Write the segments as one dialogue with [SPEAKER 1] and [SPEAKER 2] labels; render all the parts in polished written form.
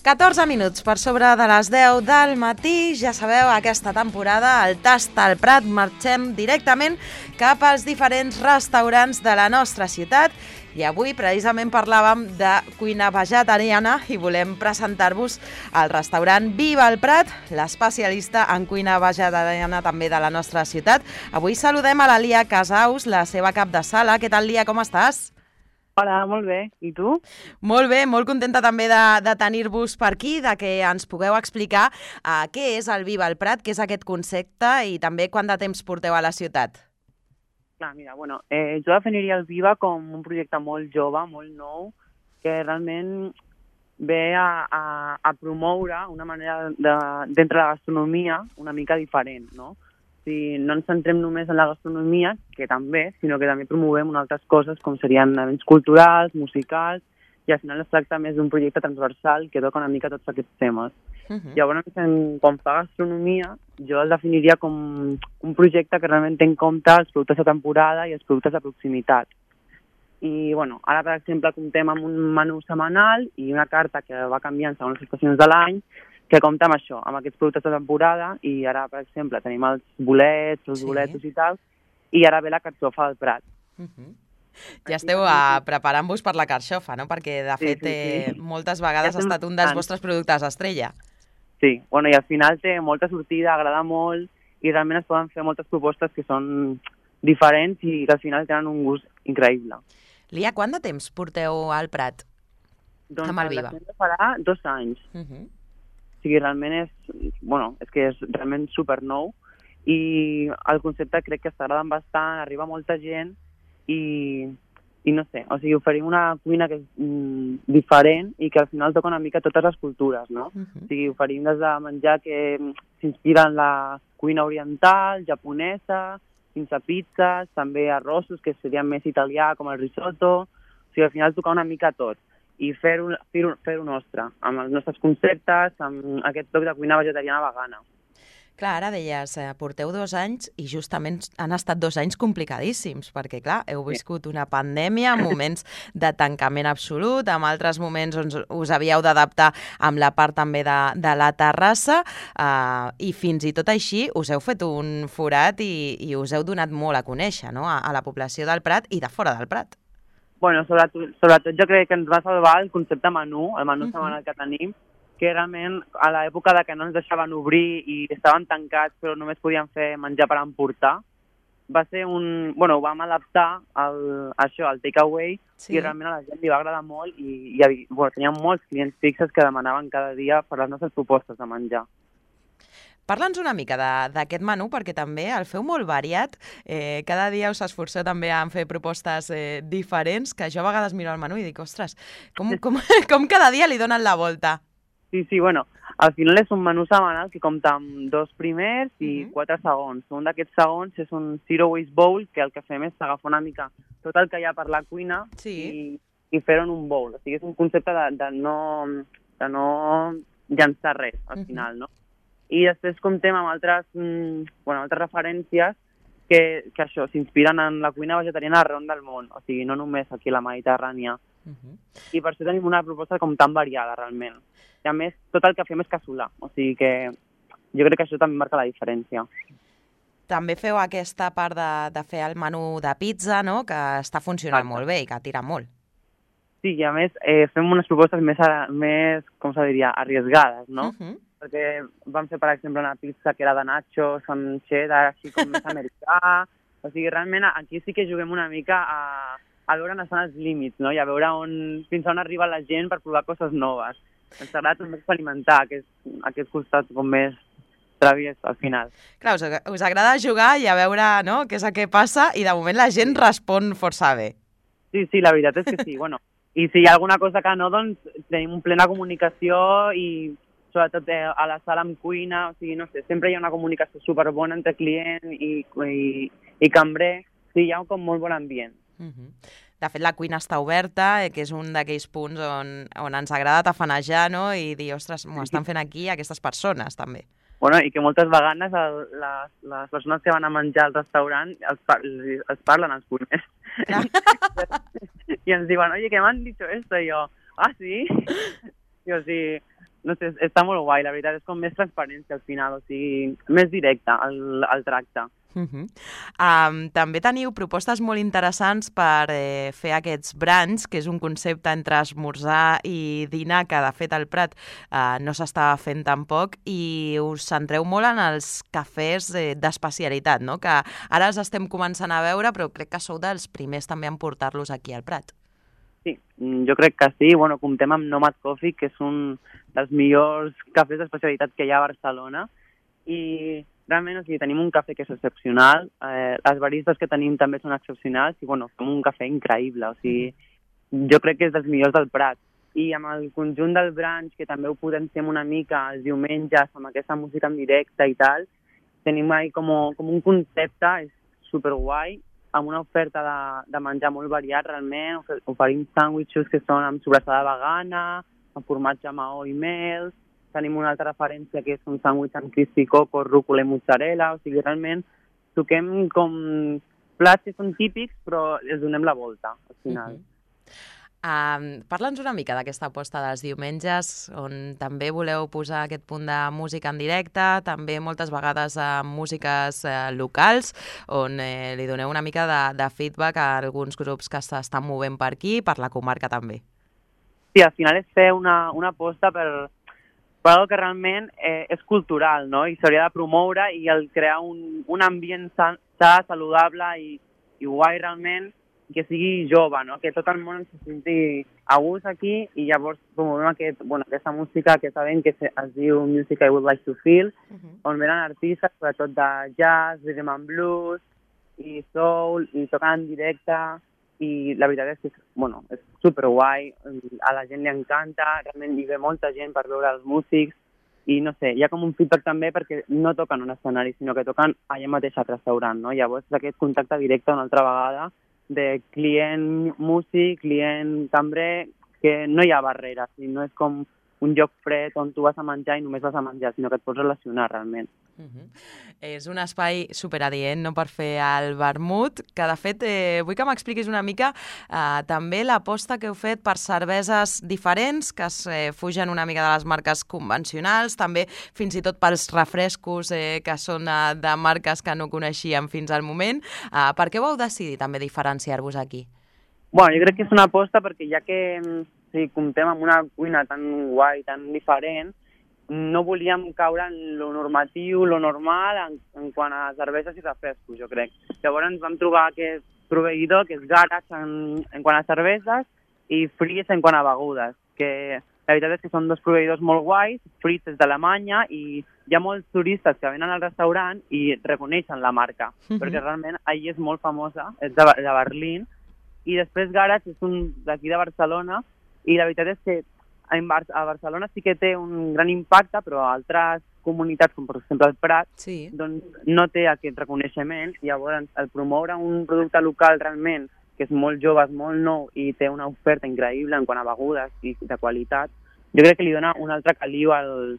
[SPEAKER 1] 14 minuts per sobre de les 10 del matí. Ja sabeu, aquesta temporada, el Tast al Prat, marxem directament cap als diferents restaurants de la nostra ciutat. I avui precisament parlàvem de cuina vegetariana i volem presentar-vos el restaurant Viva el Prat, l'especialista en cuina vegetariana també de la nostra ciutat. Avui saludem a la Lia Casaus, la seva cap de sala. Què tal, Lia, com estàs?
[SPEAKER 2] Hola, molt bé. I tu?
[SPEAKER 1] Molt bé, molt contenta també de tenir-vos per aquí, de que ens pugueu explicar què és el Viva el Prat, què és aquest concepte i també quant de temps porteu a la ciutat.
[SPEAKER 2] Clar, mira, jo definiria el Viva com un projecte molt jove, molt nou, que realment ve a promoure una manera d'entre la gastronomia una mica diferent, no? Si no ens centrem només en la gastronomia, que també, sinó que també promovem altres coses com serien events culturals, musicals, i al final es tracta més d'un projecte transversal que toca una mica tots aquests temes. Llavors, quan fa gastronomia, jo el definiria com un projecte que realment té en compte els productes de temporada i els productes de proximitat. I, ara, per exemple, comptem amb un menú setmanal i una carta que va canviant segons les estacions de l'any, que compta amb això, amb aquests productes de temporada, i ara, per exemple, tenim els bolets, els boletos i tal, i ara ve la carxofa del Prat.
[SPEAKER 1] Ja esteu preparant-vos per la carxofa, no? Perquè, de fet, moltes vegades ha estat un dels vostres productes estrella.
[SPEAKER 2] Sí, i al final té molta sortida, agrada molt, i realment es poden fer moltes propostes que són diferents i que al final tenen un gust increïble.
[SPEAKER 1] Lia, quant de temps porteu al Prat amb el Viva?
[SPEAKER 2] Doncs farà 2 anys. O sigui, realment és realment supernou i el concepte crec que està agradant bastant, arriba molta gent i no sé, o sigui, oferim una cuina que és diferent i que al final toca una mica totes les cultures, no? O sigui, oferim des de menjar que s'inspira en la cuina oriental, japonesa, fins a pizzas, també arrossos que serien més italià, com el risotto, o sigui, al final toca una mica tot i fer-ho nostre, amb els nostres conceptes, amb aquest toc de cuina vegetariana vegana.
[SPEAKER 1] Clar, ara deies, porteu 2 anys i justament han estat 2 anys complicadíssims, perquè, clar, heu viscut una pandèmia, moments de tancament absolut, en altres moments on us havíeu d'adaptar amb la part també de la terrassa, i fins i tot així us heu fet un forat i us heu donat molt a conèixer, no?, a la població del Prat i de fora del Prat.
[SPEAKER 2] Sobretot jo crec que ens va salvar el concepte menú, el menú setmanal que tenim, que realment a l'època de que no ens deixaven obrir i estaven tancats però només podíem fer menjar per emportar, va ser ho vam adaptar al takeaway i realment a la gent li va agradar molt i teníem molts clients fixes que demanaven cada dia per les nostres propostes de menjar.
[SPEAKER 1] Parla'ns una mica d'aquest menú, perquè també el feu molt variat. Cada dia us esforceu també en fer propostes diferents, que jo a vegades miro el menú i dic, ostres, com cada dia li donen la volta?
[SPEAKER 2] Sí, al final és un menú setmanal que compta amb 2 primers i 4 segons. Un d'aquests segons és un Zero Waste Bowl, que el que fem és agafar una mica tot el que hi ha per la cuina i fer-ho en un bowl. O sigui, és un concepte de no llançar res, al final, no? I després comptem amb altres referències que això s'inspiren en la cuina vegetariana arreu del món, o sigui, no només aquí a la Mediterrània. I per això tenim una proposta com tan variada, realment. I a més, tot el que fem és casolà, o sigui que jo crec que això també marca la diferència.
[SPEAKER 1] També feu aquesta part de fer el menú de pizza, no?, que està funcionant molt bé i que tira molt.
[SPEAKER 2] Sí, i a més fem unes propostes més com se diria, arriesgades, no? Perquè vam fer, per exemple, una pizza que era de nachos amb cheddar, així com més americà. O sigui, realment aquí sí que juguem una mica a veure on estan els límits, no? I a veure fins on arriba la gent per provar coses noves. Ens agrada també experimentar aquest costat com més travies al final.
[SPEAKER 1] Clar, us agrada jugar i a veure, no?, què és el que passa, i de moment la gent respon força bé.
[SPEAKER 2] Sí, la veritat és que sí. I si hi ha alguna cosa que no, doncs tenim plena comunicació i sobretot a la sala amb cuina, o sigui, no sé, sempre hi ha una comunicació superbona entre client i cambrer, sí, hi ha com molt bon ambient.
[SPEAKER 1] De fet, la cuina està oberta, que és un d'aquells punts on ens agrada tafanejar, no?, i dir, ostres, m'ho estan fent aquí aquestes persones, també.
[SPEAKER 2] I que moltes vegades les persones que van a menjar al restaurant els parlen als cuiners. I ens diuen, oye, que m'han dicho esto, i jo, ah, sí? Sí, o sigui, no sé, està molt guai, la veritat, és com més transparència al final, o sigui, més directe el tracte.
[SPEAKER 1] També teniu propostes molt interessants per fer aquests brunch, que és un concepte entre esmorzar i dinar, que de fet al Prat no s'estava fent tampoc, i us centreu molt en els cafès d'especialitat, no? Que ara els estem començant a veure, però crec que sou dels primers també en portar-los aquí al Prat.
[SPEAKER 2] Sí, jo crec que sí. Bueno, comptem amb Nomad Coffee, que és un dels millors cafès d'especialitat que hi ha a Barcelona, i realment, o sigui, tenim un cafè que és excepcional, les baristes que tenim també són excepcionals, i bueno, fem un cafè increïble, o sigui, jo crec que és dels millors del Prat. I amb el conjunt del brunch, que també ho potenciem una mica els diumenges, amb aquesta música en directe i tal, tenim ahí com un concepte, és superguai, amb una oferta de menjar molt variat, realment. Oferim sàndwiches que són amb sobrassada vegana, amb formatge maó i mel. Tenim una altra referència que és un sàndwich amb crispy coco, rúcula i mozzarella. O sigui, realment toquem com plats que són típics, però els donem la volta, al final.
[SPEAKER 1] Parla'ns una mica d'aquesta aposta dels diumenges, on també voleu posar aquest punt de música en directe, també moltes vegades músiques locals, on li doneu una mica de feedback a alguns grups que s'estan movent per aquí, per la comarca també.
[SPEAKER 2] Sí, al final és fer una aposta per algo que realment és cultural, no? I s'hauria de promoure i el crear un ambient sa, saludable i guai realment, que sigui jove, no? Que tot el món se senti a gust aquí, i llavors promovem aquesta música que sabem que es diu Music I Would Like to Feel, on venen artistes, sobretot de jazz, rhythm and blues i soul, i toquen en directe, i la veritat és que és superguai, a la gent li encanta, realment hi ve molta gent per veure els músics, i no sé, hi ha com un feedback també perquè no toquen un escenari, sinó que toquen allà mateix al restaurant, no? Llavors aquest contacte directe una altra vegada de client músic, client cambrer, que no hi ha barreres, i no és com un lloc fred on tu vas a menjar i només vas a menjar, sinó que et pots relacionar realment.
[SPEAKER 1] És un espai superadient, no, per fer el vermut, que de fet vull que m'expliquis una mica també l'aposta que heu fet per cerveses diferents, que es fugen una mica de les marques convencionals, també fins i tot pels refrescos que són de marques que no coneixíem fins al moment. Per què vau decidir també diferenciar-vos aquí?
[SPEAKER 2] Bueno, jo crec que és una aposta perquè ja que comptem amb una cuina tan guai, tan diferent, no volíem caure en lo normatiu, lo normal, en quant a cerveses i refrescos, jo crec. Llavors ens vam trobar aquest proveïdor, que és Garage en quant a cerveses, i Fritz en quant a begudes, que la veritat és que són dos proveïdors molt guais. Fritz és d'Alemanya i hi ha molts turistes que venen al restaurant i reconeixen la marca, perquè realment allí és molt famosa, és de Berlín, i després Garage és un d'aquí de Barcelona, i la veritat és que a Barcelona sí que té un gran impacte, però a altres comunitats, com per exemple el Prat, doncs no té aquest reconeixement. Llavors, el promoure un producte local realment, que és molt jove, és molt nou i té una oferta increïble en quant a begudes i de qualitat, jo crec que li dona un altre caliu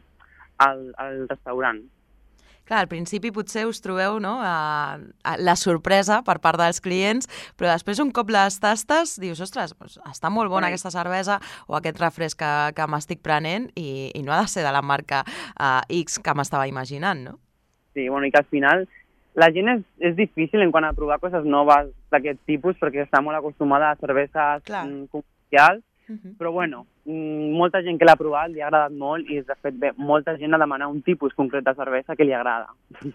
[SPEAKER 2] al restaurant.
[SPEAKER 1] Clar, al principi potser us trobeu la sorpresa per part dels clients, però després un cop les tastes dius, ostres, està molt bona aquesta cervesa o aquest refresc que m'estic prenent i no ha de ser de la marca X que m'estava imaginant, no?
[SPEAKER 2] Sí, i que al final la gent és difícil en quant a provar coses noves d'aquest tipus perquè està molt acostumada a cerveses comercials, però molta gent que l'ha provat li ha agradat molt i de fet ve molta gent a demanar un tipus concret de cervesa que li agrada.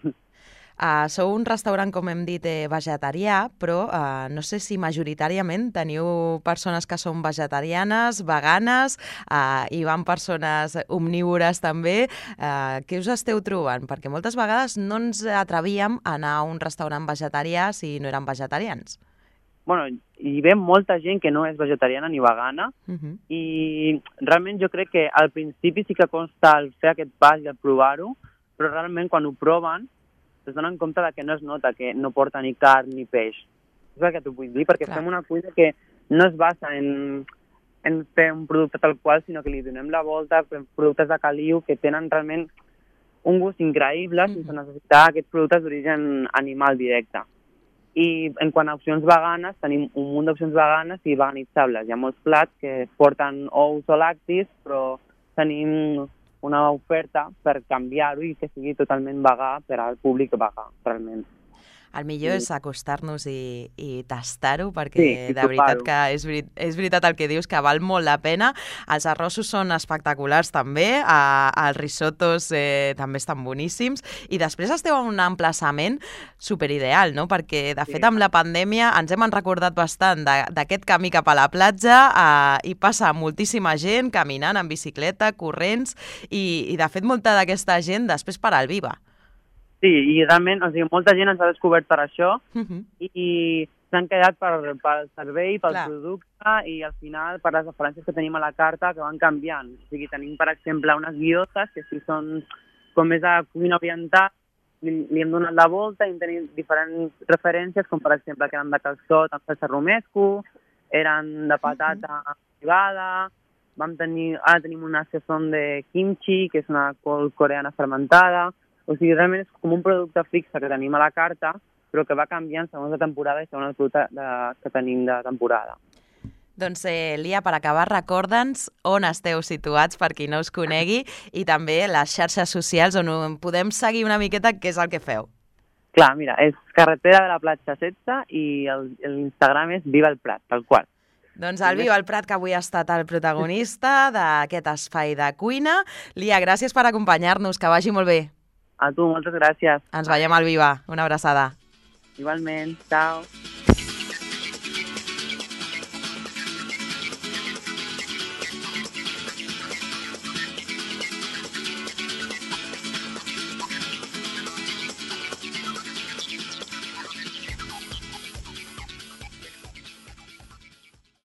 [SPEAKER 1] Sou un restaurant, com hem dit, vegetarià, però no sé si majoritàriament teniu persones que són vegetarianes, veganes, i van persones omnívores també. Què us esteu trobant? Perquè moltes vegades no ens atrevíem a anar a un restaurant vegetarià si no eren vegetarians.
[SPEAKER 2] Hi ve molta gent que no és vegetariana ni vegana, i realment jo crec que al principi sí que costa el fer aquest pas i el provar-ho, però realment quan ho proven es donen compte que no es nota que no porta ni carn ni peix. És el que t'ho vull dir, perquè fem una cuina que no es basa en fer un producte tal qual, sinó que li donem la volta, fem productes de caliu que tenen realment un gust increïble sense necessitar aquests productes d'origen animal directe. I en quant a opcions veganes, tenim un munt d'opcions veganes i veganitzables. Hi ha molts plats que porten ous o lactis, però tenim una oferta per canviar-ho i que sigui totalment vegà per al públic vegà, realment.
[SPEAKER 1] El millor és acostar-nos i tastar-ho, perquè
[SPEAKER 2] Sí,
[SPEAKER 1] de veritat que és veritat el que dius, que val molt la pena. Els arrossos són espectaculars també, els risottos també estan boníssims, i després esteu en un emplaçament superideal, no? Perquè, de fet, amb la pandèmia ens hem recordat bastant d'aquest camí cap a la platja, i passa moltíssima gent caminant en bicicleta, corrents, i de fet molta d'aquesta gent després para al Viva.
[SPEAKER 2] Sí, i realment, o sigui, molta gent ens ha descobert per això i s'han quedat pel servei, pel producte i al final per les referències que tenim a la carta que van canviant. O sigui, tenim, per exemple, unes guioses que sí són com més de cuina oriental, li hem donat la volta i hem tenit diferents referències, com per exemple que eren de calçot amb salsa romesco, eren de patata privada, ara tenim una saison de kimchi, que és una col coreana fermentada. O sigui, realment és com un producte fixe que tenim a la carta, però que va canviant segons la temporada i segons el producte que tenim de temporada.
[SPEAKER 1] Doncs, Lia, per acabar, recorda'ns on esteu situats per qui no us conegui i també les xarxes socials on podem seguir una miqueta què és el que feu.
[SPEAKER 2] Clar, mira, és carretera de la platja 16 i l'Instagram és Viva el Prat, tal qual.
[SPEAKER 1] Doncs el Viva el Prat, que avui ha estat el protagonista d'aquest espai de cuina. Lia, gràcies per acompanyar-nos, que vagi molt bé.
[SPEAKER 2] A tu, moltes gràcies.
[SPEAKER 1] Ens veiem al Viva. Una abraçada.
[SPEAKER 2] Igualment. Ciao.